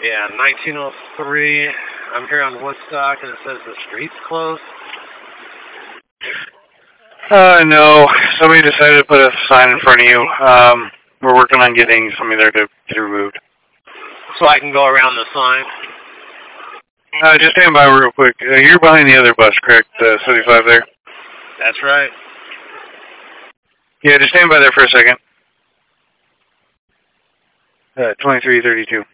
Yeah, 1903. I'm here on Woodstock, and it says the street's closed. No. Somebody decided to put a sign in front of you. We're working on getting somebody there to get it removed. So I can go around the sign? Just stand by real quick. You're behind the other bus, correct? 75 there? That's right. Yeah, just stand by there for a second. 2332.